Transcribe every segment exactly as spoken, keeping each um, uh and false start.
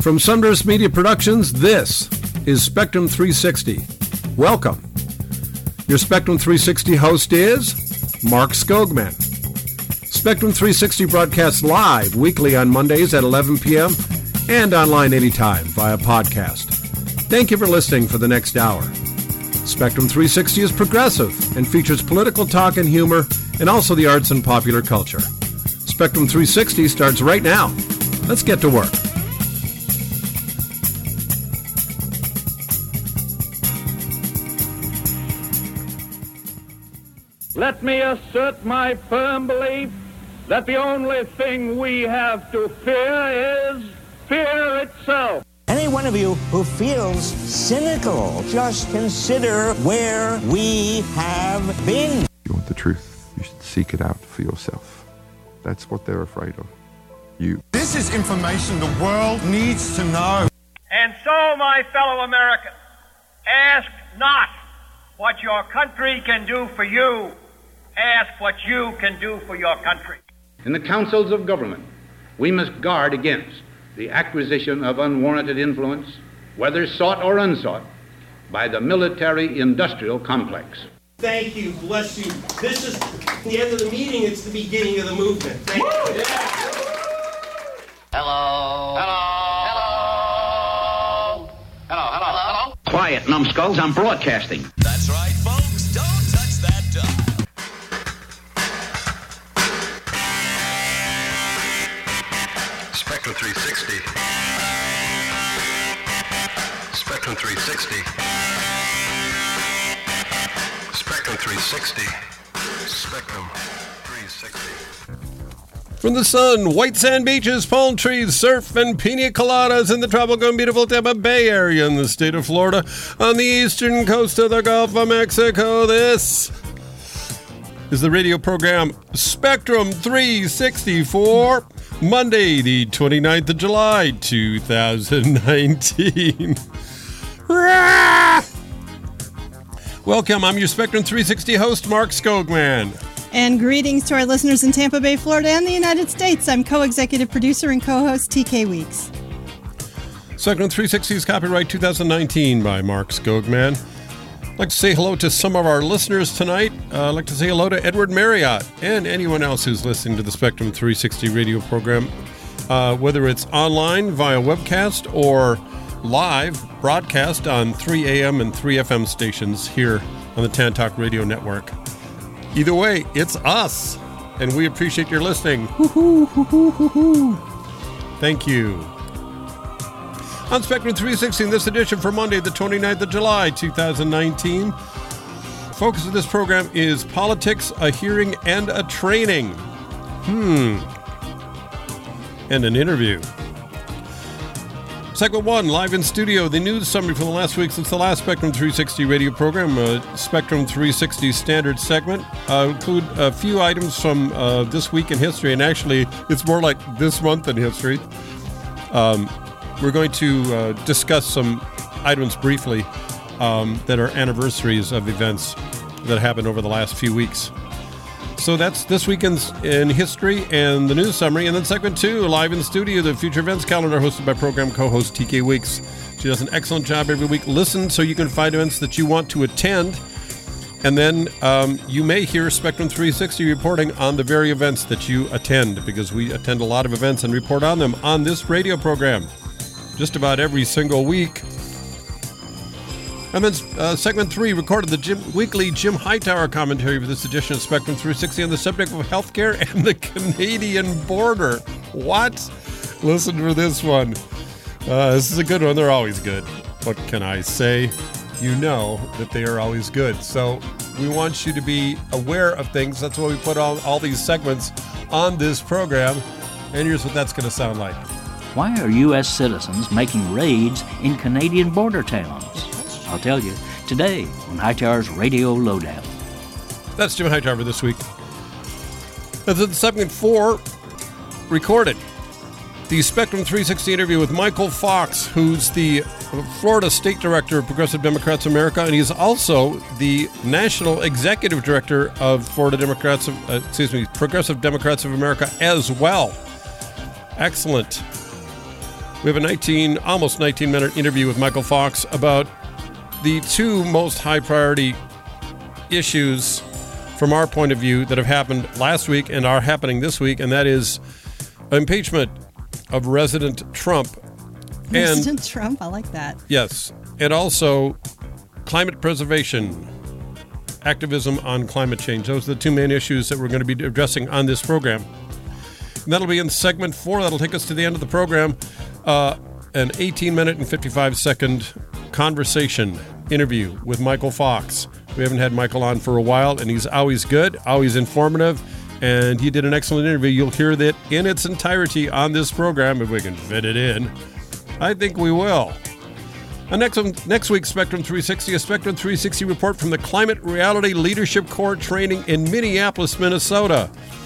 From Sunburst Media Productions, this is Spectrum three sixty. Welcome. Your Spectrum three sixty host is Mark Skogman. Spectrum three sixty broadcasts live weekly on Mondays at eleven p.m. and online anytime via podcast. Thank you for listening for the next hour. Spectrum three sixty is progressive and features political talk and humor and also the arts and popular culture. Spectrum three sixty starts right now. Let's get to work. Let me assert my firm belief that the only thing we have to fear is fear itself. Any one of you who feels cynical, just consider where we have been. If you want the truth, you should seek it out for yourself. That's what they're afraid of. You. This is information the world needs to know. And so, my fellow Americans, ask not what your country can do for you. Ask what you can do for your country. In the councils of government, we must guard against the acquisition of unwarranted influence, whether sought or unsought, by the military-industrial complex. Thank you. Bless you. This is the end of the meeting. It's the beginning of the movement. Thank you. Yeah. Hello. Hello. Hello. Hello. Hello. Hello. Quiet, numbskulls. I'm broadcasting. That's right, folks. Don't touch that dial. Spectrum three sixty. Spectrum three sixty. Spectrum three sixty. Spectrum three sixty. From the sun, white sand beaches, palm trees, surf, and pina coladas in the tropical and beautiful Tampa Bay area in the state of Florida, on the eastern coast of the Gulf of Mexico, this is the radio program Spectrum three sixty for Monday, the twenty-ninth of July, two thousand nineteen. Welcome, I'm your Spectrum three sixty host, Mark Skogman. And greetings to our listeners in Tampa Bay, Florida, and the United States. I'm co-executive producer and co-host T K Weeks. Spectrum three sixty is copyright two thousand nineteen by Mark Skogman. I'd like to say hello to some of our listeners tonight. Uh, I'd like to say hello to Edward Marriott and anyone else who's listening to the Spectrum three sixty radio program, uh, whether it's online via webcast or live broadcast on three a.m. and three F M stations here on the Tantalk Radio Network. Either way, it's us, and we appreciate your listening. Hoo-hoo, hoo-hoo, hoo-hoo. Thank you. On Spectrum three sixty in this edition for Monday, the twenty-ninth of July, two thousand nineteen. Focus of this program is politics, a hearing, and a training. Hmm. And an interview. Segment one, live in studio, the news summary from the last week since the last Spectrum three sixty radio program, uh, Spectrum three sixty standard segment. Uh, include a few items from uh, this week in history, and actually it's more like this month in history. Um, we're going to uh, discuss some items briefly um, that are anniversaries of events that happened over the last few weeks. So that's this weekend's in history and the news summary. And then segment two, live in the studio, the future events calendar hosted by program co-host T K Weeks. She does an excellent job every week. Listen so you can find events that you want to attend. And then um, you may hear Spectrum three sixty reporting on the very events that you attend, because we attend a lot of events and report on them on this radio program just about every single week. And then uh, segment three recorded the Jim, weekly Jim Hightower commentary for this edition of Spectrum three sixty on the subject of healthcare and the Canadian border. What? Listen for this one. Uh, this is a good one. They're always good. What can I say? You know that they are always good. So we want you to be aware of things. That's why we put all, all these segments on this program. And here's what that's going to sound like. Why are U S citizens making raids in Canadian border towns? I'll tell you today on Hightower's Radio Lowdown. That's Jim Hightower this week. That's in segment four, recorded. The Spectrum three sixty interview with Michael Fox, who's the Florida State Director of Progressive Democrats of America, and he's also the National Executive Director of Florida Democrats of, uh, excuse me, Progressive Democrats of America as well. Excellent. We have a nineteen, almost nineteen-minute interview with Michael Fox about the two most high-priority issues from our point of view that have happened last week and are happening this week, and that is impeachment of President Trump. President and, Trump, I like that. Yes, and also climate preservation, activism on climate change. Those are the two main issues that we're going to be addressing on this program. And that'll be in segment four. That'll take us to the end of the program. Uh, an eighteen-minute and fifty-five-second conversation interview with Michael Fox. We haven't had Michael on for a while, and he's always good, always informative, and he did an excellent interview. You'll hear that in its entirety on this program, if we can fit it in. I think we will. And next, next week's Spectrum three sixty, a Spectrum three sixty report from the Climate Reality Leadership Corps training in Minneapolis, Minnesota.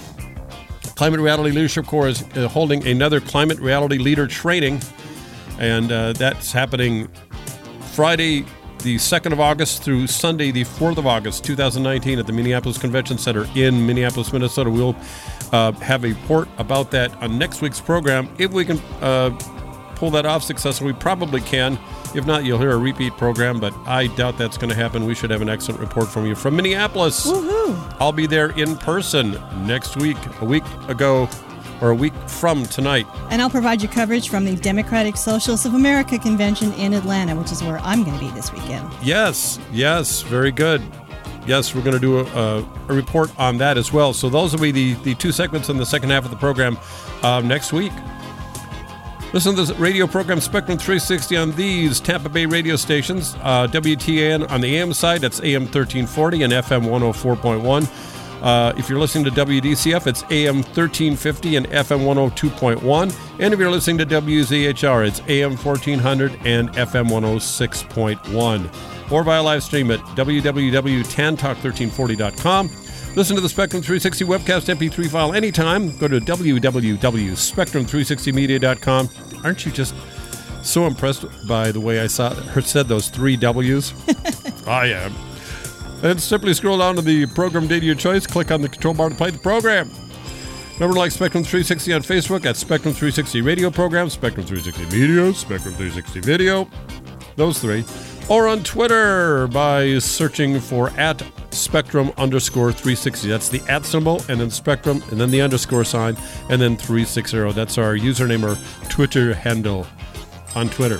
Climate Reality Leadership Corps is uh, holding another Climate Reality Leader training, and uh, that's happening Friday, the second of August through Sunday, the fourth of August, two thousand nineteen at the Minneapolis Convention Center in Minneapolis, Minnesota. We'll uh, have a report about that on next week's program. If we can uh, pull that off successfully, we probably can. If not, you'll hear a repeat program, but I doubt that's going to happen. We should have an excellent report from you from Minneapolis. Woohoo! I'll be there in person next week, a week ago, or a week from tonight. And I'll provide you coverage from the Democratic Socialists of America Convention in Atlanta, which is where I'm going to be this weekend. Yes, yes, very good. Yes, we're going to do a, a, a report on that as well. So those will be the, the two segments in the second half of the program uh, next week. Listen to the radio program Spectrum three sixty on these Tampa Bay radio stations. Uh, W T A N on the A M side, that's A M thirteen forty and F M one oh four point one. Uh, if you're listening to W D C F, it's A M thirteen fifty and F M one oh two point one. And if you're listening to W Z H R, it's A M fourteen hundred and F M one oh six point one. Or via live stream at w w w dot tan talk thirteen forty dot com. Listen to the Spectrum three sixty webcast M P three file anytime. Go to w w w dot spectrum three sixty media dot com. Aren't you just so impressed by the way I saw her said those three W's? I am. And simply scroll down to the program date of your choice. Click on the control bar to play the program. Remember to like Spectrum three sixty on Facebook at Spectrum three sixty Radio Program, Spectrum three sixty Media, Spectrum three sixty Video. Those three. Or on Twitter by searching for at Spectrum underscore three sixty. That's the at symbol, and then Spectrum, and then the underscore sign, and then three sixty. That's our username or Twitter handle on Twitter.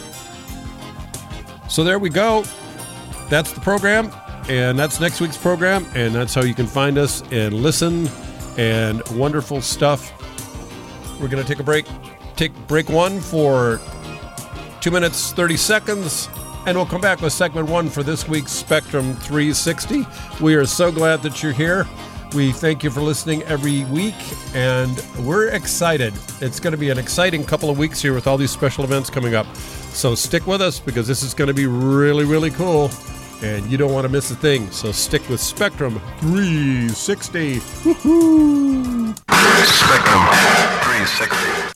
So there we go. That's the program, and that's next week's program, and that's how you can find us and listen, and wonderful stuff. We're going to take a break. Take break one for two minutes, thirty seconds. And we'll come back with segment one for this week's Spectrum three sixty. We are so glad that you're here. We thank you for listening every week, and we're excited. It's going to be an exciting couple of weeks here with all these special events coming up. So stick with us, because this is going to be really, really cool, and you don't want to miss a thing. So stick with Spectrum three sixty. Woohoo! Spectrum three sixty.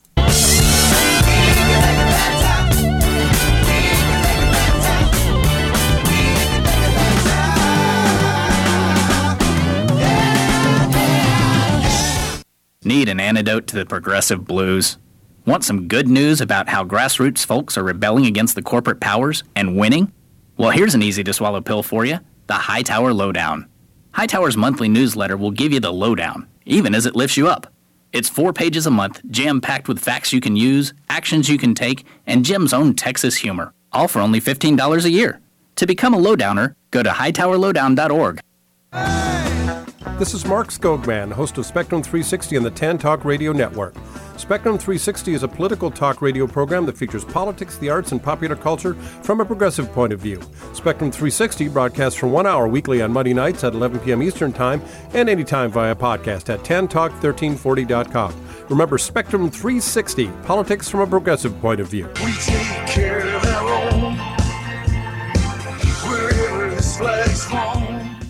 Need an antidote to the progressive blues? Want some good news about how grassroots folks are rebelling against the corporate powers and winning? Well, here's an easy-to-swallow pill for you, the Hightower Lowdown. Hightower's monthly newsletter will give you the lowdown, even as it lifts you up. It's four pages a month, jam-packed with facts you can use, actions you can take, and Jim's own Texas humor, all for only fifteen dollars a year. To become a lowdowner, go to hightower lowdown dot org. This is Mark Skogman, host of Spectrum three sixty on the Tan Talk Radio Network. Spectrum three sixty is a political talk radio program that features politics, the arts, and popular culture from a progressive point of view. Spectrum three sixty broadcasts for one hour weekly on Monday nights at eleven p.m. Eastern Time, and anytime via podcast at tan talk thirteen forty dot com. Remember, Spectrum three sixty, politics from a progressive point of view. We take care of our own, wherever this flag's flown.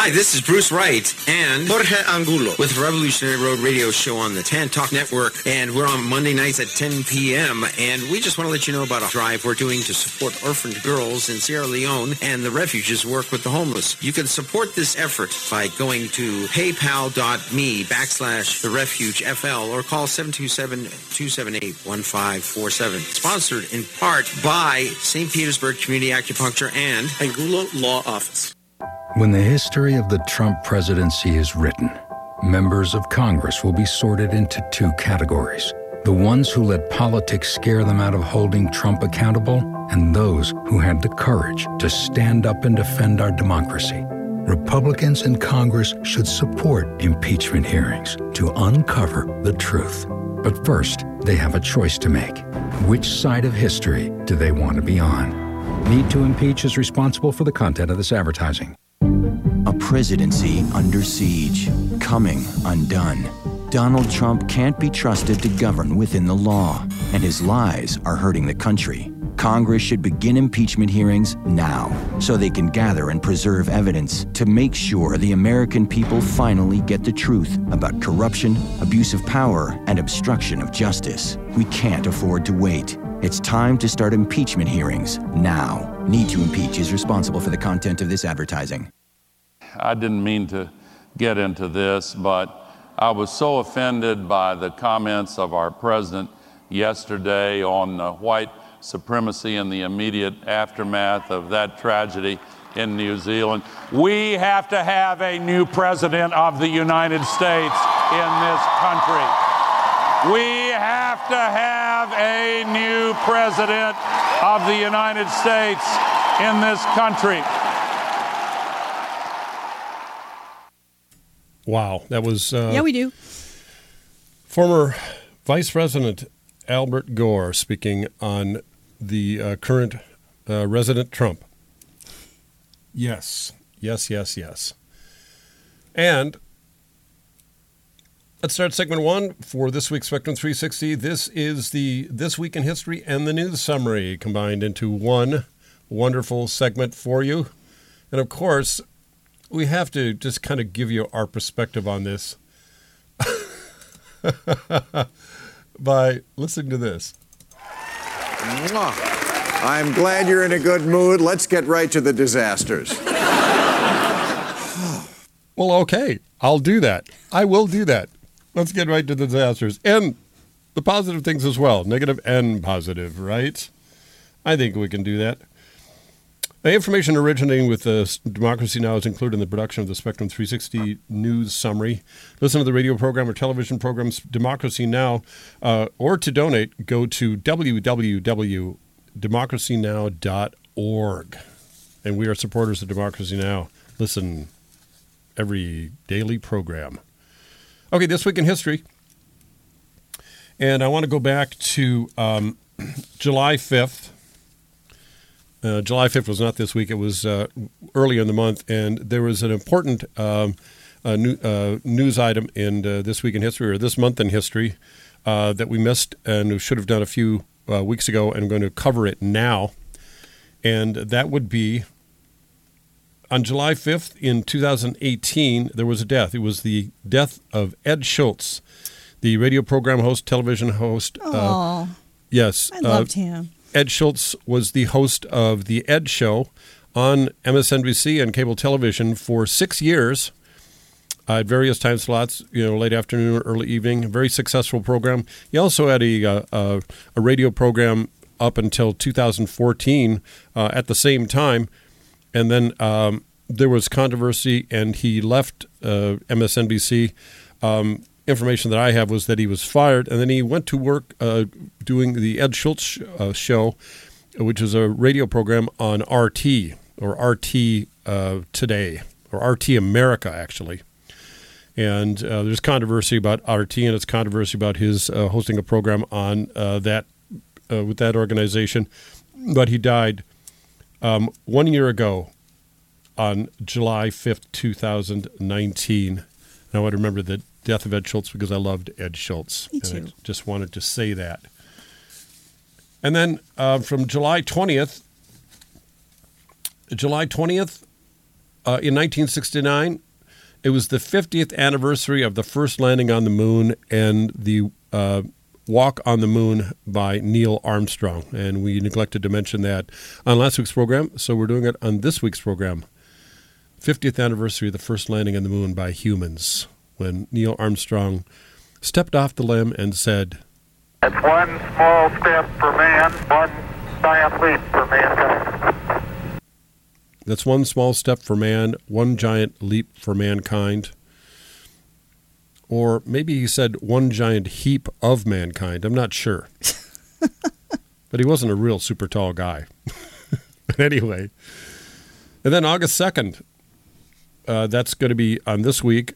Hi, this is Bruce Wright and Jorge Angulo with Revolutionary Road Radio Show on the Tan Talk Network. And we're on Monday nights at ten p.m. And we just want to let you know about a drive we're doing to support orphaned girls in Sierra Leone and the refuges work with the homeless. You can support this effort by going to paypal.me backslash the refuge FL or call seven two seven, two seven eight, one five four seven. Sponsored in part by Saint Petersburg Community Acupuncture and Angulo Law Office. When the history of the Trump presidency is written, members of Congress will be sorted into two categories. The ones who let politics scare them out of holding Trump accountable, and those who had the courage to stand up and defend our democracy. Republicans in Congress should support impeachment hearings to uncover the truth. But first, they have a choice to make. Which side of history do they want to be on? Need to Impeach is responsible for the content of this advertising. A presidency under siege, coming undone. Donald Trump can't be trusted to govern within the law, and his lies are hurting the country. Congress should begin impeachment hearings now, so they can gather and preserve evidence to make sure the American people finally get the truth about corruption, abuse of power, and obstruction of justice. We can't afford to wait. It's time to start impeachment hearings now. Need to Impeach is responsible for the content of this advertising. I didn't mean to get into this, but I was so offended by the comments of our president yesterday on uh, white supremacy in the immediate aftermath of that tragedy in New Zealand. We have to have a new president of the United States in this country. We have to have a new president of the United States in this country. Wow, that was... Uh, yeah, we do. Former Vice President Albert Gore speaking on the uh, current uh, President Trump. Yes, yes, yes, yes. And let's start segment one for this week's Spectrum three sixty. This is the This Week in History and the News Summary combined into one wonderful segment for you. And of course, we have to just kind of give you our perspective on this by listening to this. I'm glad you're in a good mood. Let's get right to the disasters. Well, okay. I'll do that. I will do that. Let's get right to the disasters. And the positive things as well. Negative and positive, right? I think we can do that. The information originating with uh, Democracy Now! Is included in the production of the Spectrum three sixty News Summary. Listen to the radio program or television programs Democracy Now! Uh, or to donate, go to w w w dot democracy now dot org. And we are supporters of Democracy Now! Listen every daily program. Okay, This Week in History. And I want to go back to um, July fifth. Uh, July fifth was not this week. It was uh, early in the month, and there was an important um, uh, new, uh, news item in uh, This Week in History, or This Month in History, uh, that we missed and should have done a few uh, weeks ago, and I'm going to cover it now. And that would be on July fifth in two thousand eighteen, there was a death. It was the death of Ed Schultz, the radio program host, television host. Oh, uh, yes. I loved uh, him. Ed Schultz was the host of The Ed Show on M S N B C and cable television for six years uh, at various time slots, you know, late afternoon or early evening. A very successful program. He also had a, uh, a, a radio program up until two thousand fourteen uh, at the same time. And then um, there was controversy, and he left uh, M S N B C. Um Information that I have was that he was fired, and then he went to work uh, doing the Ed Schultz uh, show, which is a radio program on R T, or R T uh, Today, or R T America, actually. And uh, there's controversy about R T, and it's controversy about his uh, hosting a program on uh, that uh, with that organization. But he died um, one year ago on July fifth, two thousand nineteen. And I want to remember that death of Ed Schultz because I loved Ed Schultz. Me too. And I just wanted to say that. And then uh, from July twentieth, July twentieth, uh, in nineteen sixty-nine, it was the fiftieth anniversary of the first landing on the moon and the uh, walk on the moon by Neil Armstrong. And we neglected to mention that on last week's program, so we're doing it on this week's program. fiftieth anniversary of the first landing on the moon by humans, when Neil Armstrong stepped off the limb and said, "It's one small step for man, one giant leap for mankind." That's one small step for man, one giant leap for mankind. Or maybe he said one giant heap of mankind. I'm not sure. But he wasn't a real super tall guy. But anyway. And then August second, uh, that's going to be on this week,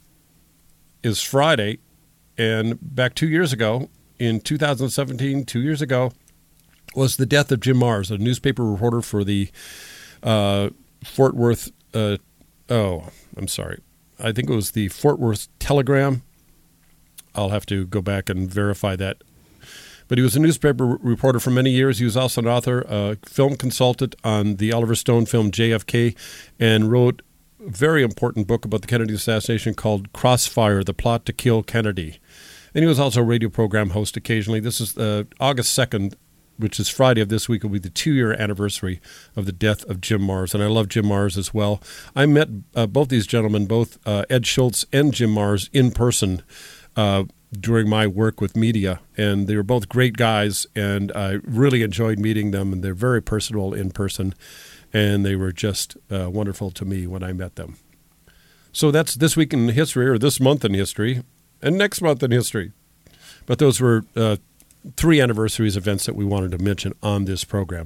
is Friday. And back two years ago, in two thousand seventeen, two years ago, was the death of Jim Marrs, a newspaper reporter for the uh, Fort Worth, uh, oh, I'm sorry. I think it was the Fort Worth Telegram. I'll have to go back and verify that. But he was a newspaper reporter for many years. He was also an author, a film consultant on the Oliver Stone film J F K, and wrote a very important book about the Kennedy assassination called Crossfire, The Plot to Kill Kennedy. And he was also a radio program host occasionally. This is uh, August second, which is Friday of this week, will be the two-year anniversary of the death of Jim Marrs. And I love Jim Marrs as well. I met uh, both these gentlemen, both uh, Ed Schultz and Jim Marrs, in person uh, during my work with media. And they were both great guys, and I really enjoyed meeting them. And they're very personable in person. And they were just uh, wonderful to me when I met them. So that's this week in history, or this month in history, and next month in history. But those were uh, three anniversaries events that we wanted to mention on this program.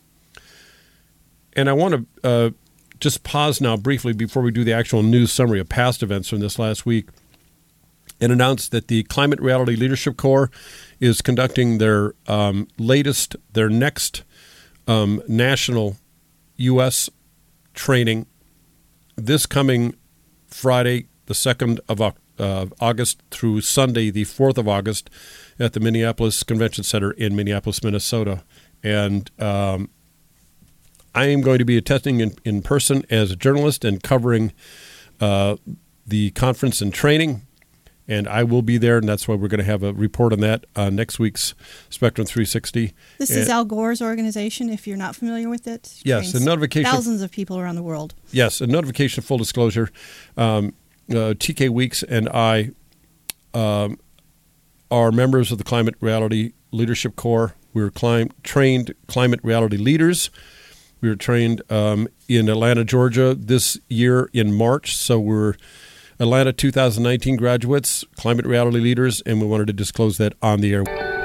And I want to uh, just pause now briefly before we do the actual news summary of past events from this last week and announce that the Climate Reality Leadership Corps is conducting their um, latest, their next um, national U S training this coming Friday, the second of uh, August, through Sunday, the fourth of August, at the Minneapolis Convention Center in Minneapolis, Minnesota. And um, I am going to be attending in, in person as a journalist and covering uh, the conference and training. And I will be there, and that's why we're going to have a report on that on next week's Spectrum three sixty. This and, is Al Gore's organization, if you're not familiar with it. Yes, a notification. Thousands of people around the world. Yes, a notification, full disclosure. Um, uh, T K Weeks and I um, are members of the Climate Reality Leadership Corps. We're clim- trained climate reality leaders. We were trained um, in Atlanta, Georgia this year in March, so we're Atlanta two thousand nineteen graduates, climate reality leaders, and we wanted to disclose that on the air.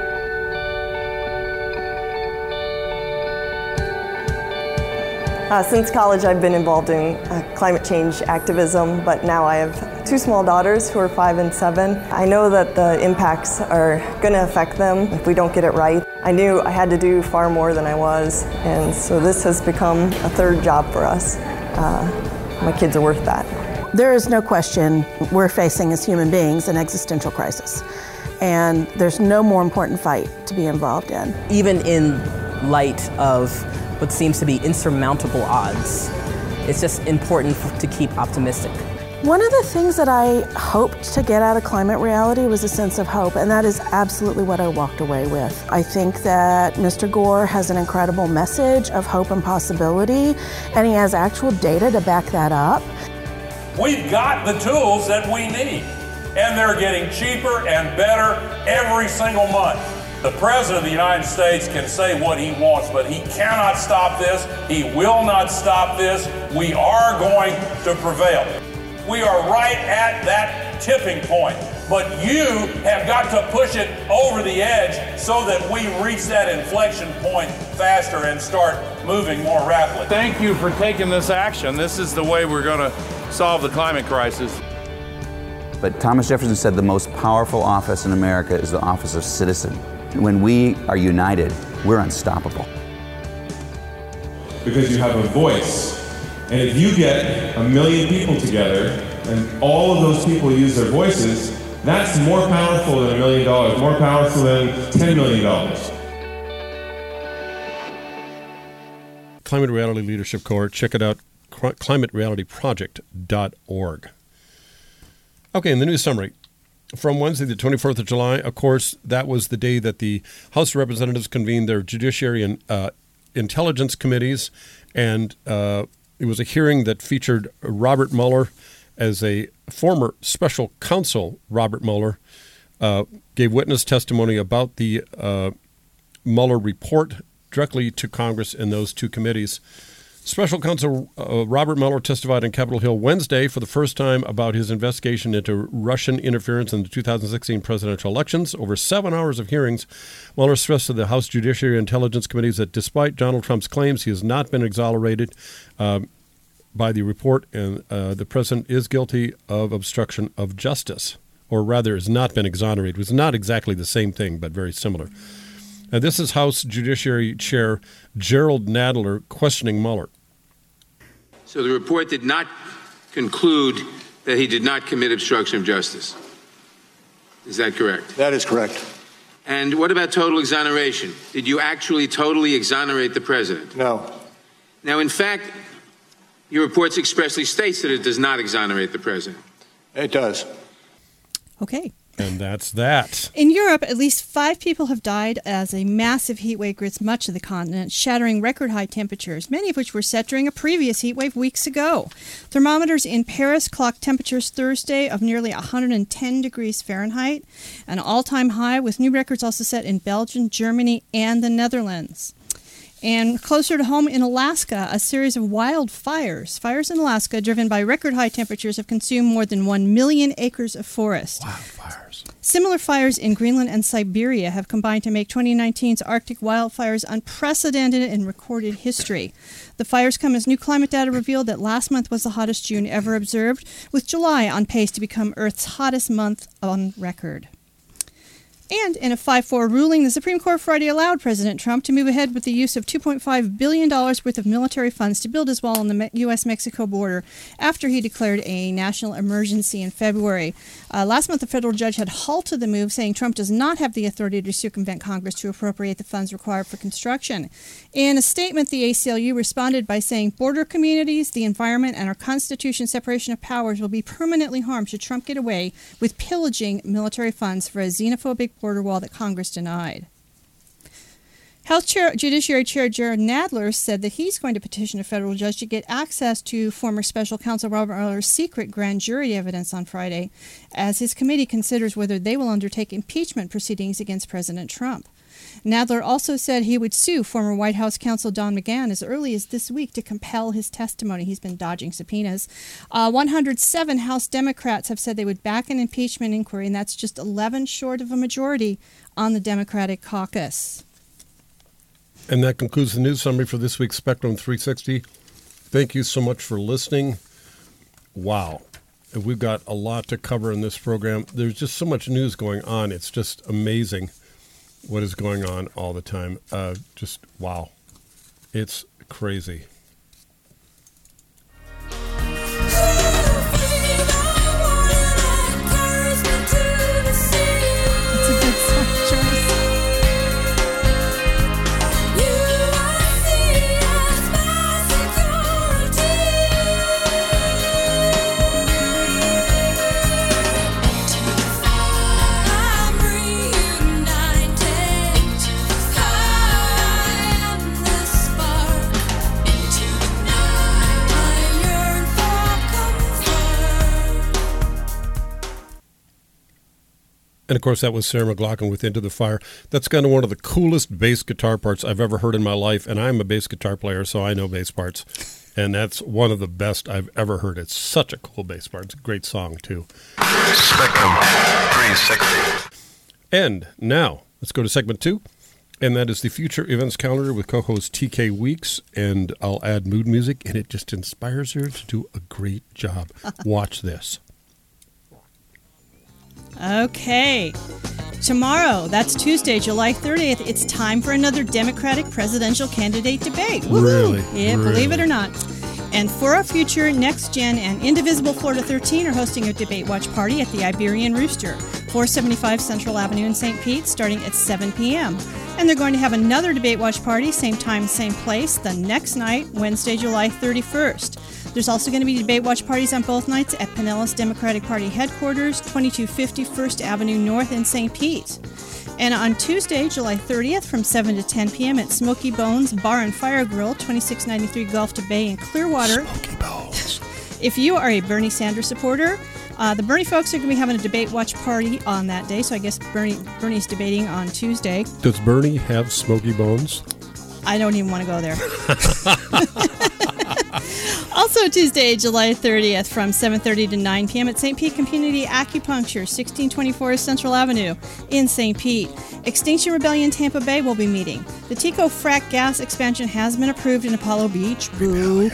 Uh, since college, I've been involved in uh, climate change activism, but now I have two small daughters who are five and seven. I know that the impacts are going to affect them if we don't get it right. I knew I had to do far more than I was, and so this has become a third job for us. Uh, my kids are worth that. There is no question we're facing as human beings an existential crisis, and there's no more important fight to be involved in. Even in light of what seems to be insurmountable odds, it's just important to keep optimistic. One of the things that I hoped to get out of Climate Reality was a sense of hope, and that is absolutely what I walked away with. I think that Mister Gore has an incredible message of hope and possibility, and he has actual data to back that up. We've got the tools that we need, and they're getting cheaper and better every single month. The President of the United States can say what he wants, but he cannot stop this. He will not stop this. We are going to prevail. We are right at that tipping point, but you have got to push it over the edge so that we reach that inflection point faster and start moving more rapidly. Thank you for taking this action. This is the way we're going to solve the climate crisis. But Thomas Jefferson said the most powerful office in America is the office of citizen. When we are united, we're unstoppable. Because you have a voice. And if you get a million people together and all of those people use their voices, that's more powerful than a million dollars, more powerful than ten million dollars. Climate Reality Leadership Corps. Check it out climate reality project dot org. Okay, in the news summary. From Wednesday, the twenty-fourth of July, of course, that was the day that the House of Representatives convened their Judiciary and uh, Intelligence Committees, and uh, it was a hearing that featured Robert Mueller as a former special counsel. Robert Mueller uh, gave witness testimony about the uh, Mueller report directly to Congress in those two committees. Special Counsel uh, Robert Mueller testified on Capitol Hill Wednesday for the first time about his investigation into Russian interference in the two thousand sixteen presidential elections. Over seven hours of hearings, Mueller stressed to the House Judiciary and Intelligence Committees that despite Donald Trump's claims, he has not been exonerated um, by the report, and uh, the president is guilty of obstruction of justice, or rather has not been exonerated. It was not exactly the same thing, but very similar. Now, this is House Judiciary Chair Gerald Nadler questioning Mueller. So the report did not conclude that he did not commit obstruction of justice. Is that correct? That is correct. And what about total exoneration? Did you actually totally exonerate the president? No. Now, in fact, your report expressly states that it does not exonerate the president. It does. Okay. And that's that. In Europe, at least five people have died as a massive heat wave grips much of the continent, shattering record-high temperatures, many of which were set during a previous heat wave weeks ago. Thermometers in Paris clocked temperatures Thursday of nearly one hundred ten degrees Fahrenheit, an all-time high, with new records also set in Belgium, Germany, and the Netherlands. And closer to home in Alaska, a series of wildfires, fires in Alaska driven by record-high temperatures, have consumed more than one million acres of forest. Wildfires. Similar fires in Greenland and Siberia have combined to make twenty nineteen's Arctic wildfires unprecedented in recorded history. The fires come as new climate data revealed that last month was the hottest June ever observed, with July on pace to become Earth's hottest month on record. And in a five four ruling, the Supreme Court Friday allowed President Trump to move ahead with the use of two point five billion dollars worth of military funds to build his wall on the U S Mexico border after he declared a national emergency in February. Uh, last month, a federal judge had halted the move, saying Trump does not have the authority to circumvent Congress to appropriate the funds required for construction. In a statement, the A C L U responded by saying border communities, the environment, and our Constitution's separation of powers will be permanently harmed should Trump get away with pillaging military funds for a xenophobic border wall that Congress denied. House Chair, Judiciary Chair Jared Nadler said that he's going to petition a federal judge to get access to former special counsel Robert Mueller's secret grand jury evidence on Friday, as his committee considers whether they will undertake impeachment proceedings against President Trump. Nadler also said he would sue former White House counsel Don McGahn as early as this week to compel his testimony. He's been dodging subpoenas. Uh, one hundred seven House Democrats have said they would back an impeachment inquiry, and that's just eleven short of a majority on the Democratic caucus. And that concludes the news summary for this week's Spectrum three sixty. Thank you so much for listening. Wow. We've got a lot to cover in this program. There's just so much news going on. It's just amazing what is going on all the time. Uh, just, wow. It's crazy. And, of course, that was Sarah McLachlan with Into the Fire. That's kind of one of the coolest bass guitar parts I've ever heard in my life, and I'm a bass guitar player, so I know bass parts. And that's one of the best I've ever heard. It's such a cool bass part. It's a great song, too. Spectrum three sixty. And now, let's go to segment two, and that is the Future Events Calendar with co-host T K Weeks, and I'll add mood music, and it just inspires her to do a great job. Watch this. Okay. Tomorrow, that's Tuesday, July thirtieth, it's time for another Democratic presidential candidate debate. Woo-hoo! Really? Yeah, really? Believe it or not. And For Our Future, Next Gen, and Indivisible Florida thirteen are hosting a debate watch party at the Iberian Rooster, four seventy-five Central Avenue in Saint Pete, starting at seven p.m. And they're going to have another debate watch party, same time, same place, the next night, Wednesday, July thirty-first. There's also going to be debate watch parties on both nights at Pinellas Democratic Party headquarters, twenty-two fifty First Avenue North in Saint Pete. And on Tuesday, July thirtieth, from seven to ten p.m. at Smoky Bones Bar and Fire Grill, twenty-six ninety-three Gulf to Bay in Clearwater. Smoky Bones. If you are a Bernie Sanders supporter, uh, the Bernie folks are going to be having a debate watch party on that day, so I guess Bernie Bernie's debating on Tuesday. Does Bernie have Smoky Bones? I don't even want to go there. Also Tuesday, July thirtieth, from seven thirty to nine p.m. at Saint Pete Community Acupuncture, sixteen twenty-four Central Avenue in Saint Pete. Extinction Rebellion Tampa Bay will be meeting. The Tico frac gas expansion has been approved in Apollo Beach. Boo.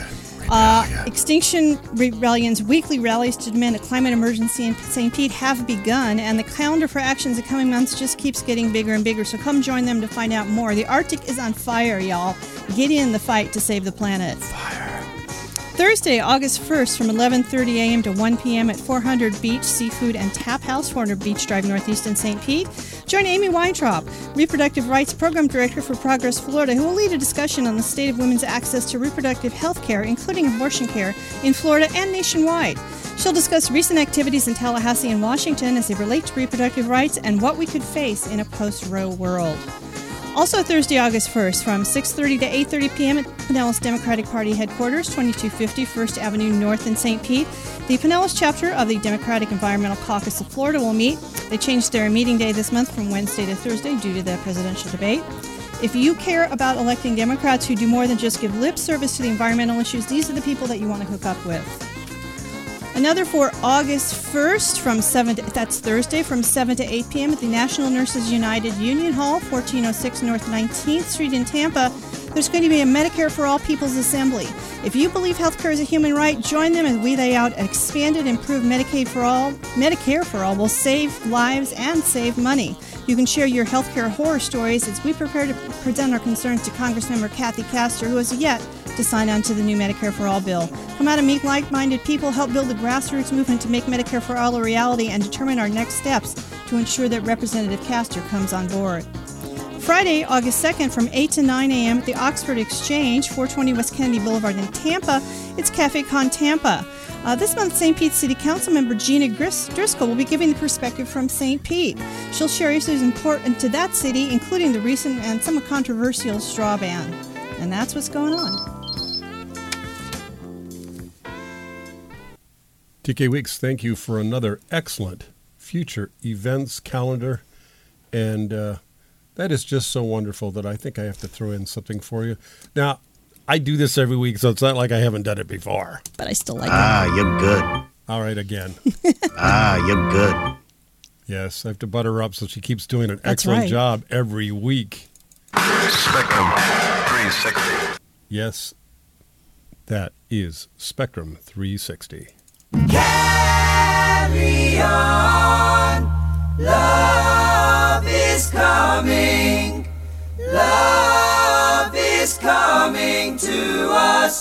Uh, Extinction Rebellion's weekly rallies to demand a climate emergency in Saint Pete have begun, and the calendar for actions in the coming months just keeps getting bigger and bigger, so come join them to find out more. The Arctic is on fire, y'all. Get in the fight to save the planet. Fire. Thursday, August first, from eleven thirty a.m. to one p.m. at four hundred Beach Seafood and Tap House, four hundred Beach Drive Northeast in Saint Pete. Join Amy Weintraub, Reproductive Rights Program Director for Progress Florida, who will lead a discussion on the state of women's access to reproductive health care, including abortion care, in Florida and nationwide. She'll discuss recent activities in Tallahassee and Washington as they relate to reproductive rights and what we could face in a post-Roe world. Also Thursday, August first, from six thirty to eight thirty p.m. at Pinellas Democratic Party headquarters, twenty-two fifty First Avenue North in Saint Pete. The Pinellas chapter of the Democratic Environmental Caucus of Florida will meet. They changed their meeting day this month from Wednesday to Thursday due to the presidential debate. If you care about electing Democrats who do more than just give lip service to the environmental issues, these are the people that you want to hook up with. Another for August first, from seven to, that's Thursday, from seven to eight p.m. at the National Nurses United Union Hall, fourteen oh six North nineteenth Street in Tampa. There's going to be a Medicare for All People's Assembly. If you believe healthcare is a human right, join them as we lay out an expanded, improved Medicaid for all. Medicare for All will save lives and save money. You can share your healthcare horror stories as we prepare to present our concerns to Congressmember Kathy Castor, who has yet to sign on to the new Medicare for All bill. Come out and meet like-minded people, help build a grassroots movement to make Medicare for All a reality, and determine our next steps to ensure that Representative Castor comes on board. Friday, August second, from eight to nine a.m. at the Oxford Exchange, four twenty West Kennedy Boulevard in Tampa, it's Cafe Con Tampa. Uh, this month, Saint Pete City Council member Gina Gris- Driscoll will be giving the perspective from Saint Pete. She'll share issues important to that city, including the recent and somewhat controversial straw ban. And that's what's going on. T K Weeks, thank you for another excellent future events calendar. And uh, that is just so wonderful that I think I have to throw in something for you. Now, I do this every week, so it's not like I haven't done it before. But I still like ah, it. Ah, you're good. All right, again. ah, you're good. Yes, I have to butter her up so she keeps doing an That's excellent right. job every week. Spectrum three sixty. Yes, that is Spectrum three sixty. Carry on, love is coming, love is coming to us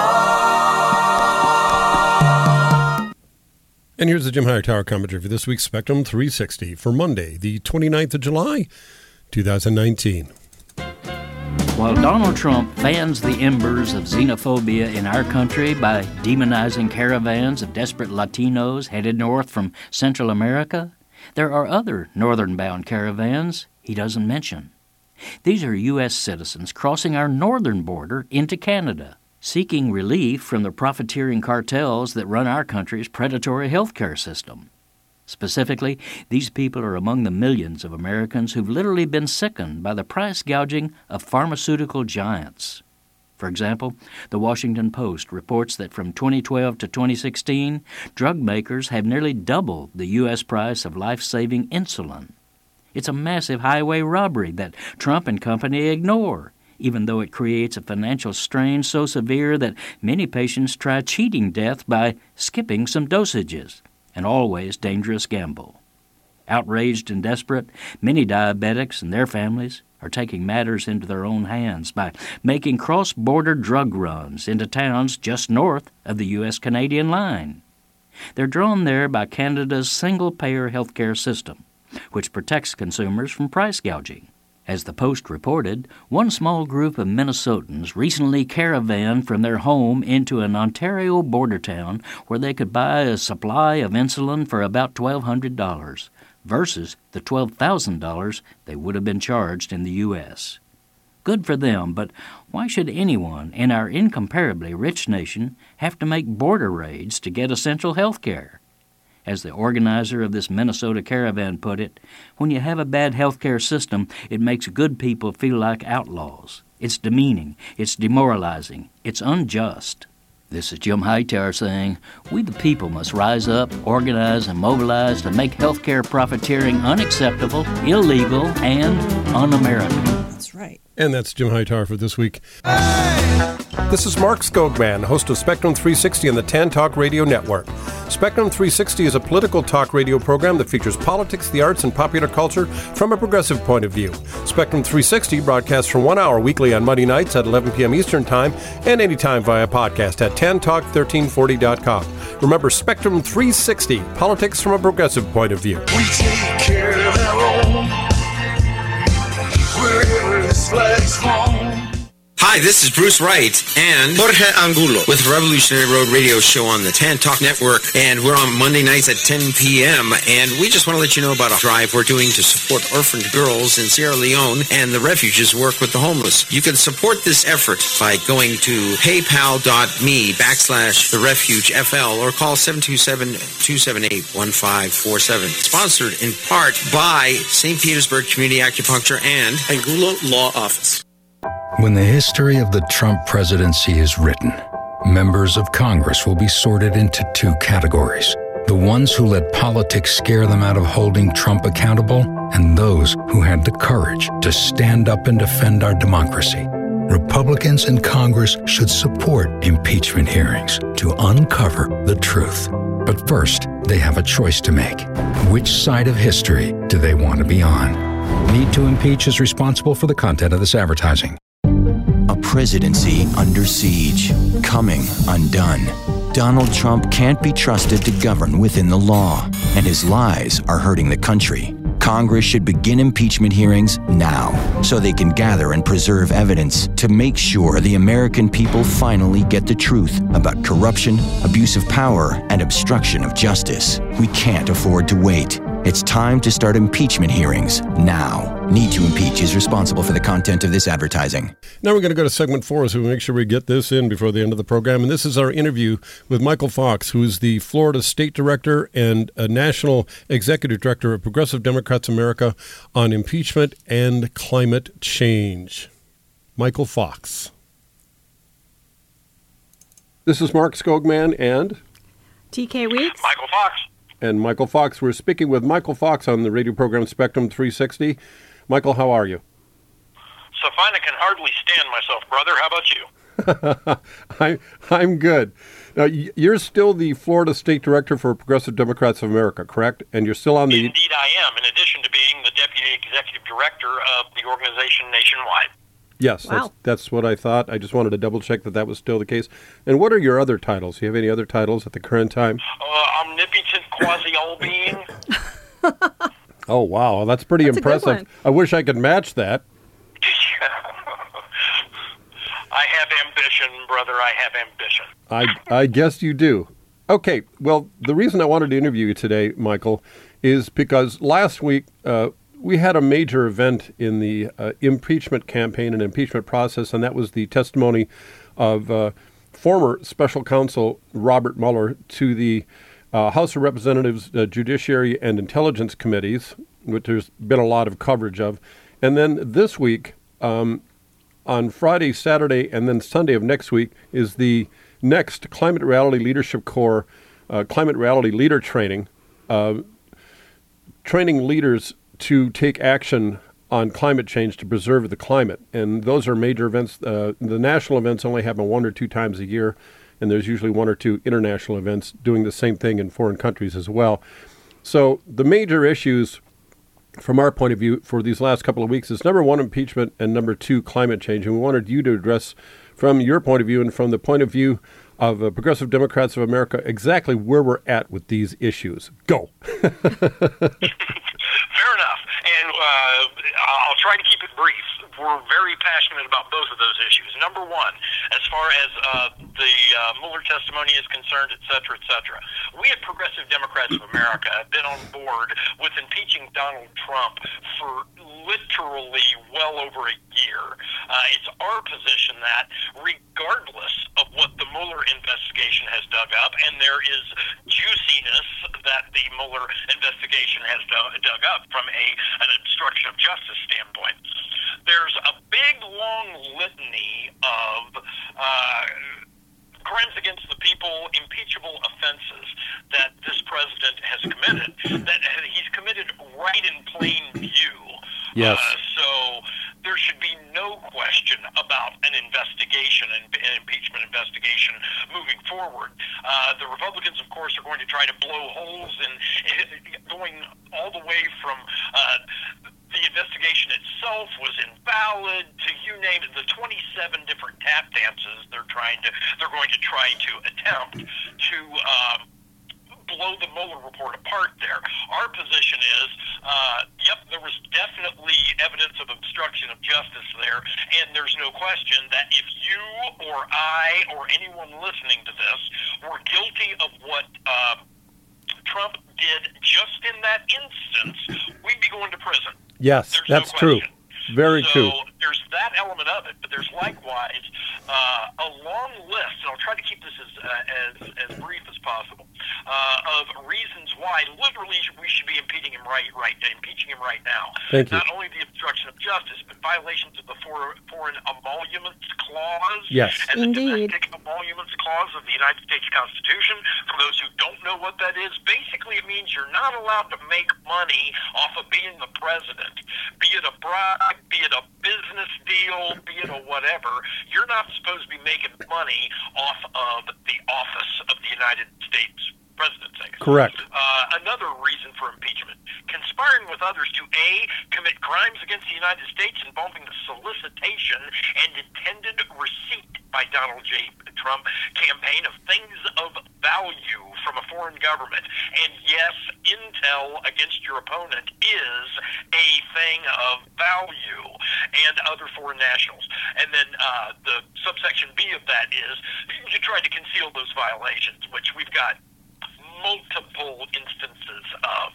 all. And here's the Jim Hightower commentary for this week's Spectrum three sixty for Monday, the twenty-ninth of July, twenty nineteen. While Donald Trump fans the embers of xenophobia in our country by demonizing caravans of desperate Latinos headed north from Central America, there are other northern-bound caravans he doesn't mention. These are U S citizens crossing our northern border into Canada, seeking relief from the profiteering cartels that run our country's predatory healthcare system. Specifically, these people are among the millions of Americans who've literally been sickened by the price gouging of pharmaceutical giants. For example, the Washington Post reports that from twenty twelve to twenty sixteen, drug makers have nearly doubled the U S price of life-saving insulin. It's a massive highway robbery that Trump and company ignore, even though it creates a financial strain so severe that many patients try cheating death by skipping some dosages. An always dangerous gamble. Outraged and desperate, many diabetics and their families are taking matters into their own hands by making cross-border drug runs into towns just north of the U S-Canadian line. They're drawn there by Canada's single-payer healthcare system, which protects consumers from price gouging. As the Post reported, one small group of Minnesotans recently caravanned from their home into an Ontario border town where they could buy a supply of insulin for about twelve hundred dollars versus the twelve thousand dollars they would have been charged in the U S Good for them, but why should anyone in our incomparably rich nation have to make border raids to get essential health care? As the organizer of this Minnesota caravan put it, when you have a bad health care system, it makes good people feel like outlaws. It's demeaning, it's demoralizing, it's unjust. This is Jim Hightower saying, we the people must rise up, organize, and mobilize to make health care profiteering unacceptable, illegal, and un-American. That's right. And that's Jim Hightower for this week. This is Mark Skogman, host of Spectrum three sixty on the Tan Talk Radio Network. Spectrum three sixty is a political talk radio program that features politics, the arts, and popular culture from a progressive point of view. Spectrum three sixty broadcasts for one hour weekly on Monday nights at eleven p.m. Eastern Time and anytime via podcast at tan talk thirteen forty dot com. Remember, Spectrum three sixty, politics from a progressive point of view. We take care of our own, wherever this flag's flown. Hi, this is Bruce Wright and Jorge Angulo with Revolutionary Road Radio Show on the Tan Talk Network, and we're on Monday nights at ten p.m. And we just want to let you know about a drive we're doing to support orphaned girls in Sierra Leone and the refuges work with the homeless. You can support this effort by going to paypal.me backslash the refuge FL or call seven two seven, two seven eight, one five four seven. Sponsored in part by Saint Petersburg Community Acupuncture and Angulo Law Office. When the history of the Trump presidency is written, members of Congress will be sorted into two categories. The ones who let politics scare them out of holding Trump accountable, and those who had the courage to stand up and defend our democracy. Republicans in Congress should support impeachment hearings to uncover the truth. But first, they have a choice to make. Which side of history do they want to be on? Need to Impeach is responsible for the content of this advertising. A presidency under siege, coming undone. Donald Trump can't be trusted to govern within the law, and his lies are hurting the country. Congress should begin impeachment hearings now, so they can gather and preserve evidence to make sure the American people finally get the truth about corruption, abuse of power, and obstruction of justice. We can't afford to wait. It's time to start impeachment hearings now. Need to Impeach is responsible for the content of this advertising. Now we're going to go to segment four, so we make sure we get this in before the end of the program. And this is our interview with Michael Fox, who is the Florida State Director and a National Executive Director of Progressive Democrats America on impeachment and climate change. Michael Fox. This is Mark Skogman and T K Weeks. Michael Fox. And Michael Fox. We're speaking with Michael Fox on the radio program Spectrum three sixty. Michael, how are you? So fine, I can hardly stand myself, brother. How about you? I, I'm good. Now, you're still the Florida State Director for Progressive Democrats of America, correct? And you're still on the... Indeed I am, in addition to being the Deputy Executive Director of the organization nationwide. Yes, Wow. that's, that's what I thought. I just wanted to double-check that that was still the case. And what are your other titles? Do you have any other titles at the current time? Uh, omnipotent quasi-all-being. Oh, wow. That's pretty That's a good impressive. one. I wish I could match that. I have ambition, brother. I have ambition. I, I guess you do. Okay, well, the reason I wanted to interview you today, Michael, is because last week uh, we had a major event in the uh, impeachment campaign and impeachment process, and that was the testimony of uh, former special counsel Robert Mueller to the uh, House of Representatives uh, Judiciary and Intelligence Committees, which there's been a lot of coverage of. And then this week, um, on Friday, Saturday, and then Sunday of next week is the next Climate Reality Leadership Corps uh, Climate Reality Leader Training, uh, training leaders to take action on climate change to preserve the climate. And those are major events. Uh, the national events only happen one or two times a year, and there's usually one or two international events doing the same thing in foreign countries as well. So the major issues from our point of view for these last couple of weeks is number one, impeachment, and number two, climate change. And we wanted you to address from your point of view and from the point of view of uh, Progressive Democrats of America exactly where we're at with these issues. Go. Fair enough. And uh, Uh, I'll try to keep it brief. We're very passionate about both of those issues. Number one, as far as uh, the uh, Mueller testimony is concerned, et cetera, et cetera, we at Progressive Democrats of America have been on board with impeaching Donald Trump for literally well over a year. Uh, it's our position that regardless of what the Mueller investigation has dug up, and there is juiciness that the Mueller investigation has dug up from a an obstruction of justice standpoint, there's a big, long litany of uh, crimes against the people, impeachable offenses that this president has committed, that he's committed right in plain view. Yes. Uh, so there should be no question about an investigation, and an impeachment investigation moving forward. Uh, the Republicans, of course, are going to try to blow holes in, in going all the way from uh, the investigation itself was invalid to, you name it, the twenty-seven different tap dances they're trying to, they're going to try to attempt to um, blow the Mueller report apart there. Our position is, uh, yep, there was definitely evidence of obstruction of justice there, and there's no question that if you or I or anyone listening to this were guilty of what uh, Trump did just in that instance, we'd be going to prison. Yes, There's that's no true. Very so true. There's that element of it, but there's likewise uh, a long list, and I'll try to keep this as uh, as, as brief as possible, uh, of reasons why literally we should be impeaching him right, right, impeaching him right now. Thank you. Not only the obstruction of justice, but violations of the for, Foreign Emoluments Clause Yes. and Indeed. the Domestic Emoluments Clause of the United States Constitution. For those who don't know what that is, basically it means you're not allowed to make money off of being the president, be it a bribe, be it a business deal, be it a whatever. You're not supposed to be making money off of the office of the United States presidency. Correct. Uh, another reason for impeachment: conspiring with others to A, commit crimes against the United States involving the solicitation and intended receipt by Donald J. Trump campaign of things of value from a foreign government. And yes, intel against your opponent is a thing of value, and other foreign nationals. And then uh, the subsection B of that is you try to conceal those violations, which we've got multiple instances of.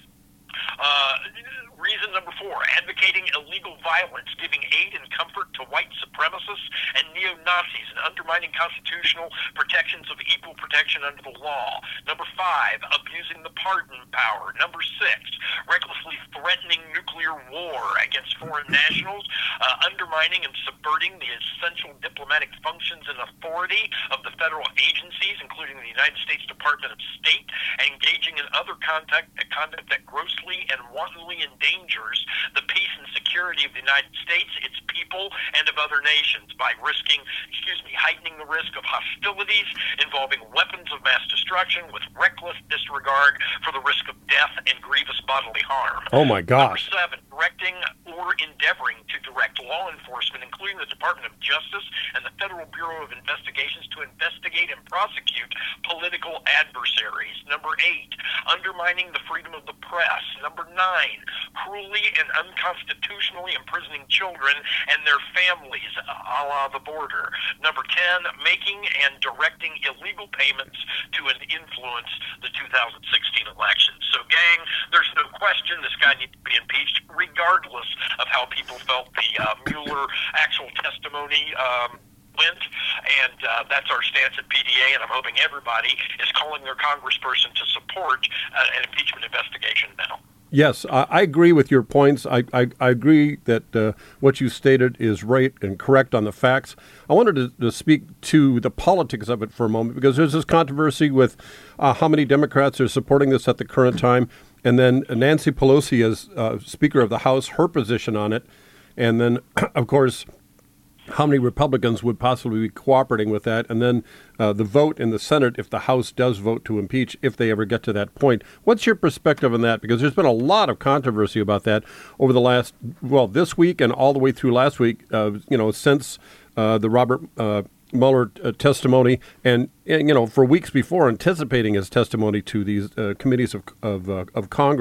Uh, reason number four, advocating illegal violence, giving aid and comfort to white supremacists and neo-Nazis, and undermining constitutional protections of equal protection under the law. Number five, abusing the pardon power. Number six, recklessly threatening nuclear war against foreign nationals, uh, undermining and subverting the essential diplomatic functions and authority of the federal agencies, including the United States Department of State, and engaging in other conduct, conduct that grossly and wantonly endangers the peace and security of the United States, its people, and of other nations by risking, excuse me, heightening the risk of hostilities involving weapons of mass destruction with reckless disregard for the risk of death and grievous bodily harm. Oh, my gosh. Number seven, directing or endeavoring to direct law enforcement, including the Department of Justice and the Federal Bureau of Investigations, to investigate and prosecute political adversaries. Number eight, undermining the freedom of the press. Number nine, cruelly and unconstitutionally imprisoning children and their families, a la the border. Number ten, making and directing illegal payments to influence the two thousand sixteen election. So, gang, there's no question this guy needs to be impeached, regardless of how people felt the uh, Mueller actual testimony um, went, and uh, that's our stance at P D A, and I'm hoping everybody is calling their congressperson to support uh, an impeachment investigation now. Yes, I, I agree with your points. I, I, I agree that uh, what you stated is right and correct on the facts. I wanted to, to speak to the politics of it for a moment, because there's this controversy with uh, how many Democrats are supporting this at the current time, and then Nancy Pelosi as uh, Speaker of the House, her position on it, and then, of course, how many Republicans would possibly be cooperating with that, and then uh, the vote in the Senate if the House does vote to impeach, if they ever get to that point. What's your perspective on that? Because there's been a lot of controversy about that over the last, well, this week and all the way through last week, uh, you know, since uh, the Robert uh, Mueller uh, testimony, and, and, you know, for weeks before, anticipating his testimony to these uh, committees of of, uh, of Congress.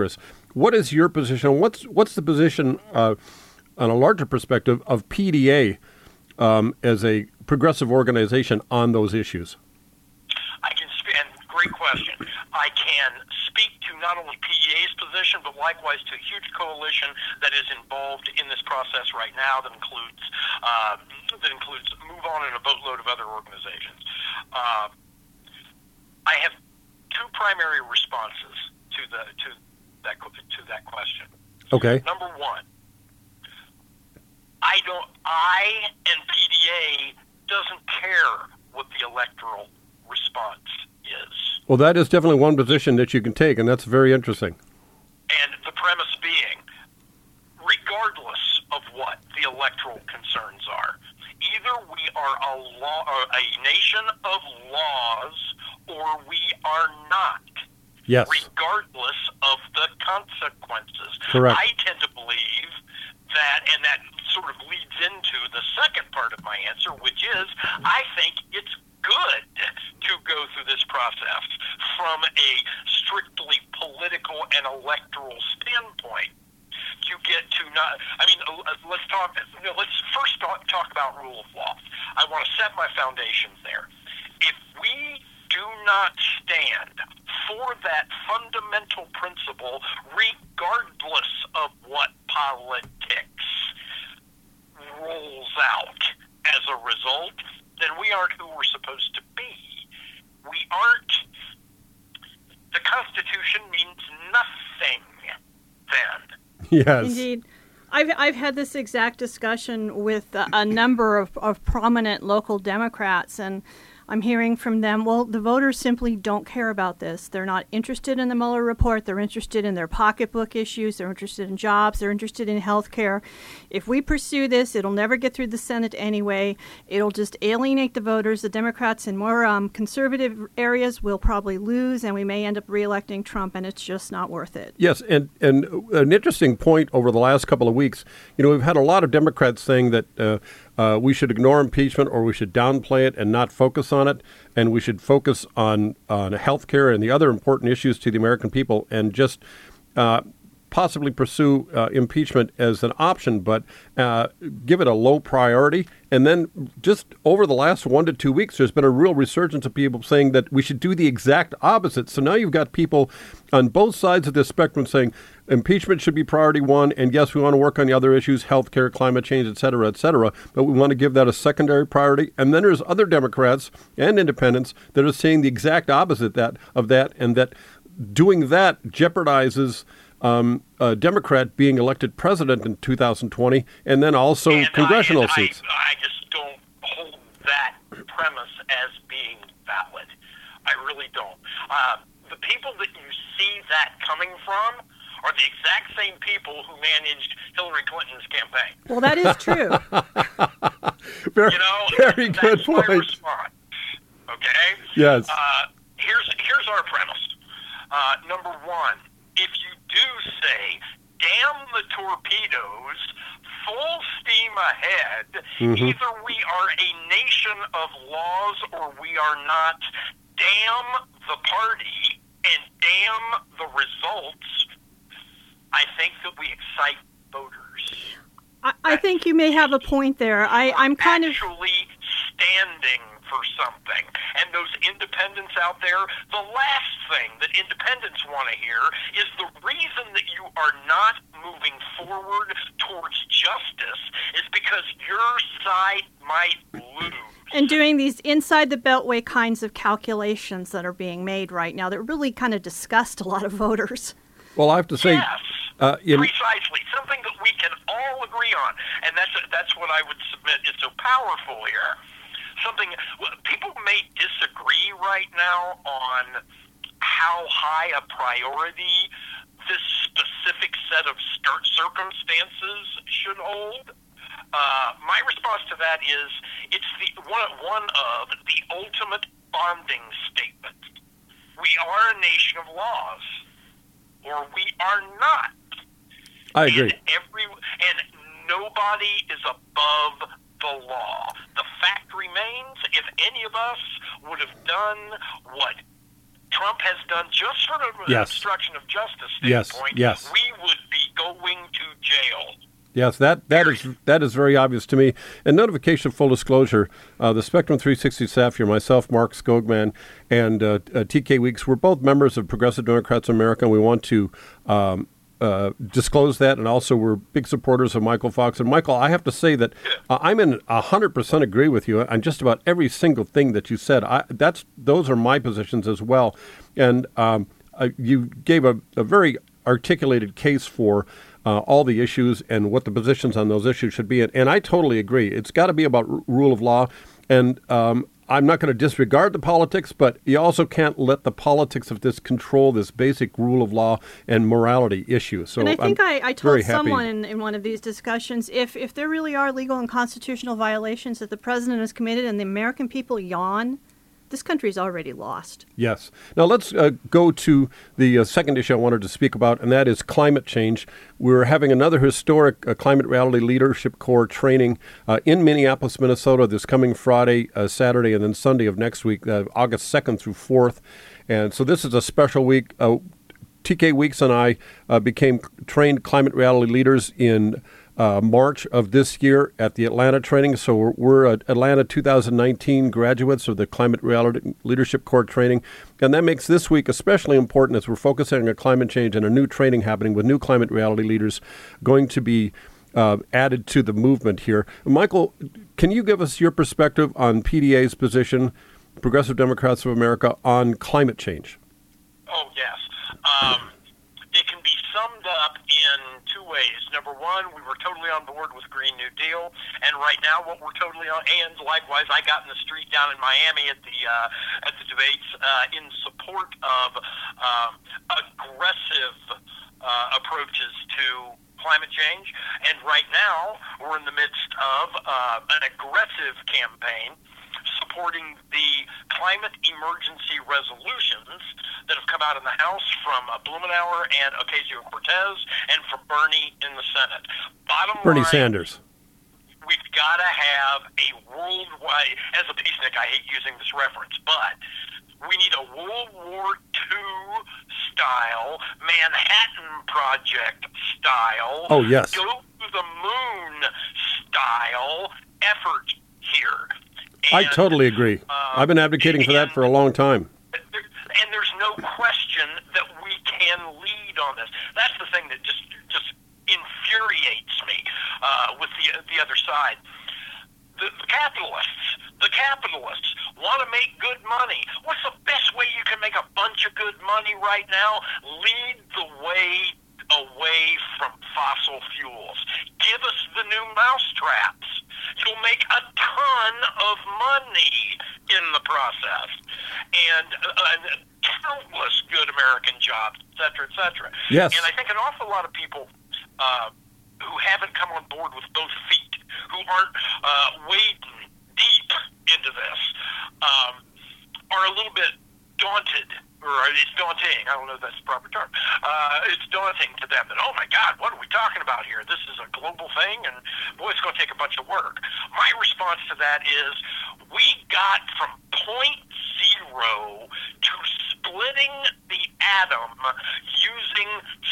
what is your position? What's what's the position uh, on a larger perspective of P D A um, as a progressive organization on those issues? I can speak, and great question. I can speak to not only P D A's position, but likewise to a huge coalition that is involved in this process right now. That includes uh, that includes Move On and a boatload of other organizations. Uh, I have two primary responses to the to that to that question. Okay. Number one, I don't. I and P D A doesn't care what the electoral response is. Well, that is definitely one position that you can take, and that's very interesting. And the premise being, regardless of what the electoral concerns are, either we are a law, a nation of laws, or we are not. Yes. Regardless of the consequences. Correct. I tend to believe that, and that sort of leads into the second part of my answer, which is I think it's good to go through this process from a strictly political and electoral standpoint. You get to not, I mean, let's talk, let's first talk, talk about rule of law. I want to set my foundations there. If we do not stand for that fundamental principle, regardless of what politics rolls out as a result, then we aren't who we're supposed to be. We aren't, the Constitution means nothing then. Yes. Indeed. I've, I've had this exact discussion with a, a number of, of prominent local Democrats, and I'm hearing from them, well, the voters simply don't care about this. They're not interested in the Mueller report. They're interested in their pocketbook issues. They're interested in jobs. They're interested in health care. If we pursue this, it'll never get through the Senate anyway. It'll just alienate the voters. The Democrats in more um, conservative areas will probably lose, and we may end up reelecting Trump, and it's just not worth it. Yes, and, and an interesting point over the last couple of weeks, you know, we've had a lot of Democrats saying that uh, uh, we should ignore impeachment or we should downplay it and not focus on it, and we should focus on, on health care and the other important issues to the American people and just uh, possibly pursue uh, impeachment as an option, but uh, give it a low priority. And then just over the last one to two weeks, there's been a real resurgence of people saying that we should do the exact opposite. So now you've got people on both sides of this spectrum saying impeachment should be priority one, and yes, we want to work on the other issues, health care, climate change, et cetera, et cetera, but we want to give that a secondary priority. And then there's other Democrats and independents that are saying the exact opposite that of that, and that doing that jeopardizes Um, a Democrat being elected president in two thousand twenty, and then also and congressional I, and seats. I, I just don't hold that premise as being valid. I really don't. Uh, the people that you see that coming from are the exact same people who managed Hillary Clinton's campaign. Well, that is true. very, you know, very that's good my point. response. Okay? Yes. Uh, here's, here's our premise. Uh, number one, if you do say, damn the torpedoes, full steam ahead, Mm-hmm. either we are a nation of laws or we are not, damn the party and damn the results, I think that we excite voters. I, I think you may have a point there. I, I'm kind of... Actually standing for something. And those independents out there, the last thing that independents want to hear is the reason that you are not moving forward towards justice is because your side might lose. And doing these inside the beltway kinds of calculations that are being made right now that really kind of disgust a lot of voters. Well, I have to say, yes, uh, in, precisely, something that we can all agree on, and that's that's what I would submit is so powerful here. Something people may disagree right now on how high a priority this specific set of circumstances should hold. Uh, my response to that is it's the one, one of the ultimate bonding statement. We are a nation of laws, or we are not. I agree. And every and nobody is above the law. The fact remains, if any of us would have done what Trump has done just from an Yes. obstruction of justice Yes, standpoint, yes. we would be going to jail. Yes, that, that is that is very obvious to me. And notification of full disclosure, uh, the Spectrum three sixty staff here, myself, Mark Skogman, and uh, uh, T K Weeks, we're both members of Progressive Democrats of America, and we want to um, uh, disclose that. And also, we're big supporters of Michael Fox. And Michael, I have to say that uh, I'm in one hundred percent agree with you on just about every single thing that you said. I, that's those are my positions as well. And um, uh, you gave a, a very articulated case for Uh, all the issues and what the positions on those issues should be. And, and I totally agree. It's got to be about r- rule of law. And um, I'm not going to disregard the politics, but you also can't let the politics of this control this basic rule of law and morality issue. So and I think I'm I, I very told happy. someone in, in one of these discussions, if, if there really are legal and constitutional violations that the president has committed and the American people yawn, this country's already lost. Yes. Now let's uh, go to the uh, second issue I wanted to speak about, and that is climate change. We're having another historic uh, Climate Reality Leadership Corps training uh, in Minneapolis, Minnesota this coming Friday, uh, Saturday, and then Sunday of next week, uh, August second through fourth. And so this is a special week. Uh, T K Weeks and I uh, became trained climate reality leaders in Uh, March of this year at the Atlanta training. So we're, we're uh, Atlanta two thousand nineteen graduates of the Climate Reality Leadership Corps training. And that makes this week especially important as we're focusing on climate change and a new training happening with new climate reality leaders going to be uh, added to the movement here. Michael, can you give us your perspective on P D A's position, Progressive Democrats of America, on climate change? Oh, yes. Um, it can be summed up in two ways. Number one, we were totally on board with Green New Deal, and right now what we're totally on, and likewise, I got in the street down in Miami at the uh, at the debates uh, in support of um, aggressive uh, approaches to climate change, and right now we're in the midst of uh, an aggressive campaign supporting the climate emergency resolutions that have come out in the House from uh, Blumenauer and Ocasio-Cortez and from Bernie in the Senate. Bottom Bernie line, Sanders. we've got to have a worldwide, as a peacenik, I hate using this reference, but we need a World War Two style, Manhattan Project style, Oh, yes. go to the moon style effort here. I totally agree. I've been advocating for that for a long time. And there's no question that we can lead on this. That's the thing that just just infuriates me uh, with the the other side. The, the capitalists, the capitalists want to make good money. What's the best way you can make a bunch of good money right now? Lead the way away from fossil fuels. Give us the new mousetraps. You'll make a ton of money in the process, and uh, countless good American jobs, et cetera, et cetera. Yes. And I think an awful lot of people uh, who haven't come on board with both feet, who aren't uh, wading deep into this, um, are a little bit daunted. Or it's daunting. I don't know if that's the proper term. Uh, it's daunting to them that, oh, my God, what are we talking about here? This is a global thing, and, boy, it's going to take a bunch of work. My response to that is we got from point zero to splitting the atom using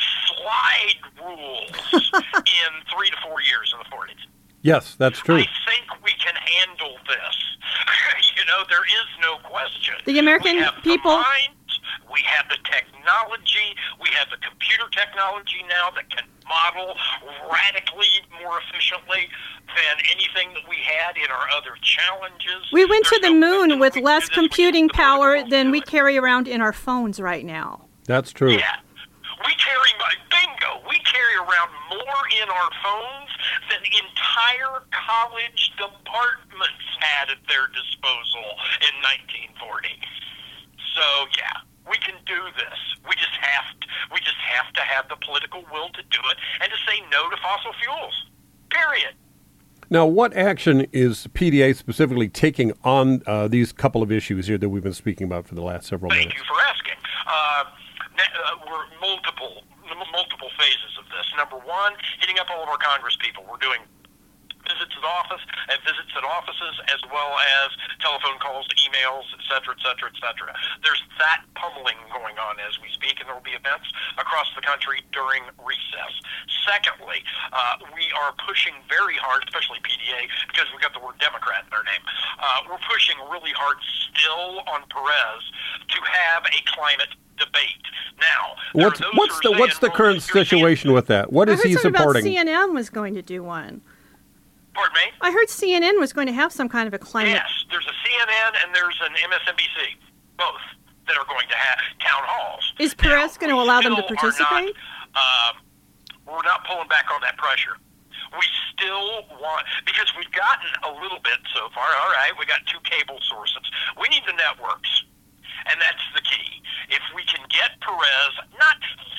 slide rules in three to four years in the forties. Yes, that's true. I think we can handle this. You know, there is no question. The American we have people... The minds, we have the technology. We have the computer technology now that can model radically more efficiently than anything that we had in our other challenges. We went to the moon with less computing power than we carry around in our phones right now. That's true. Yeah. We carry, bingo, we carry around more in our phones than entire college departments had at their disposal in nineteen forty. So, yeah, we can do this. We just have to, we just have to have the political will to do it and to say no to fossil fuels, period. Now, what action is P D A specifically taking on uh, these couple of issues here that we've been speaking about for the last several Thank minutes? you for asking. Uh, Uh, we're multiple multiple phases of this. Number one, hitting up all of our Congress people. We're doing visits at office and visits at offices, as well as telephone calls, emails, et cetera, et cetera, et cetera. There's that pummeling going on as we speak, and there will be events across the country during recess. Secondly, uh, we are pushing very hard, especially P D A, because we've got the word Democrat in our name. Uh, we're pushing really hard still on Perez to have a climate debate. Now, what's what's the what's the current situation with that? What is he supporting? C N N was going to do one. Pardon me? I heard C N N was going to have some kind of a climate. Yes, there's a C N N and there's an M S N B C, both that are going to have town halls. Is Perez going to allow them to Still are participate? Not, um, we're not pulling back on that pressure. We still want, because we've gotten a little bit so far. All right, we got two cable sources. We need the networks, and that's the key. If we can get Perez, not,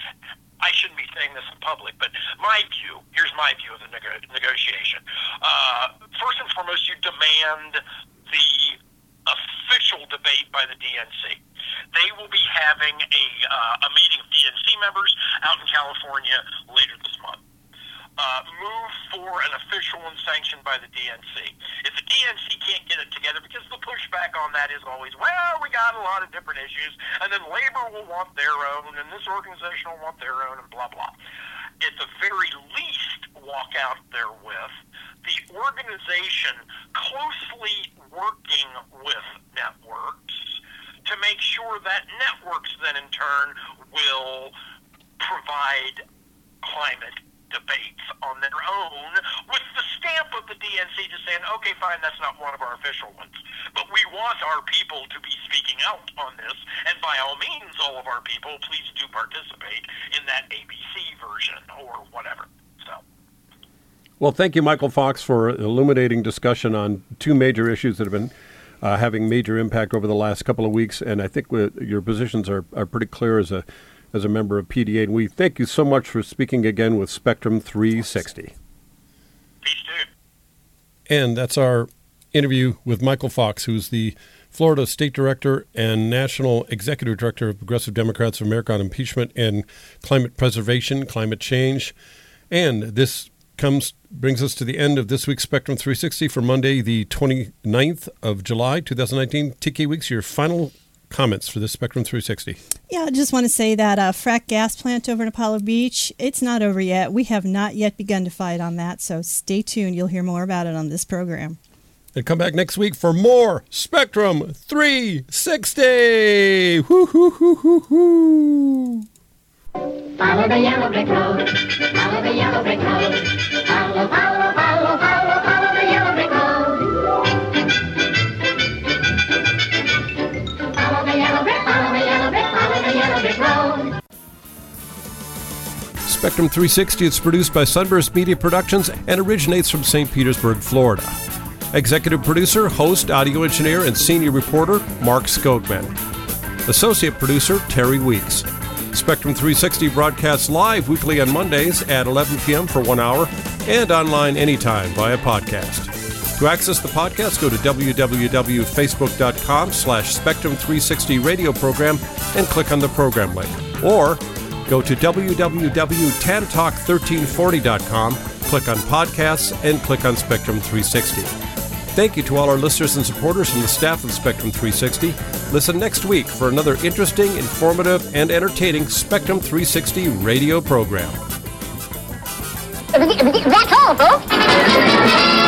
I shouldn't be saying this in public, but my view, here's my view of the nego- negotiation. Uh, first and foremost, you demand the official debate by the D N C. They will be having a, uh, a meeting of D N C members out in California later this month. Uh, move for an official and sanctioned by the D N C. If the D N C can't get it together, because the pushback on that is always, well, we got a lot of different issues, and then labor will want their own, and this organization will want their own, and blah, blah. At the very least, walk out there with the organization closely working with networks to make sure that networks then in turn will provide climate debates on their own with the stamp of the D N C just saying, okay, fine, that's not one of our official ones. But we want our people to be speaking out on this, and by all means, all of our people, please do participate in that A B C version or whatever. So. Well, thank you, Michael Fox, for illuminating discussion on two major issues that have been uh, having major impact over the last couple of weeks, and I think uh, your positions are, are pretty clear as a as a member of P D A, and we thank you so much for speaking again with Spectrum three sixty. Peace, dude. And that's our interview with Michael Fox, who's the Florida State Director and National Executive Director of Progressive Democrats of America on impeachment and climate preservation, climate change. And this comes brings us to the end of this week's Spectrum three sixty for Monday, the twenty-ninth of July, twenty nineteen. T K Weeks, your final comments for this Spectrum three sixty. Yeah, I just want to say that uh, frack gas plant over in Apollo Beach, it's not over yet. We have not yet begun to fight on that, so stay tuned. You'll hear more about it on this program. And come back next week for more Spectrum three sixty. Whoo, hoo, hoo, hoo, hoo. Follow the yellow brick road. Follow the yellow brick road. Follow, follow, follow, follow, follow the yellow brick road. Follow the yellow brick, follow the yellow brick, follow the yellow brick road. Spectrum three sixty is produced by Sunburst Media Productions and originates from Saint Petersburg, Florida. Executive producer, host, audio engineer, and senior reporter, Mark Skogman. Associate producer, Terry Weeks. Spectrum three sixty broadcasts live weekly on Mondays at eleven p.m. for one hour and online anytime via podcast. To access the podcast, go to www.facebook.com slash Spectrum three sixty radio program and click on the program link. Or go to w w w dot tan talk thirteen forty dot com, click on podcasts, and click on Spectrum three sixty. Thank you to all our listeners and supporters from the staff of Spectrum three sixty. Listen next week for another interesting, informative, and entertaining Spectrum three sixty radio program. That's all, folks.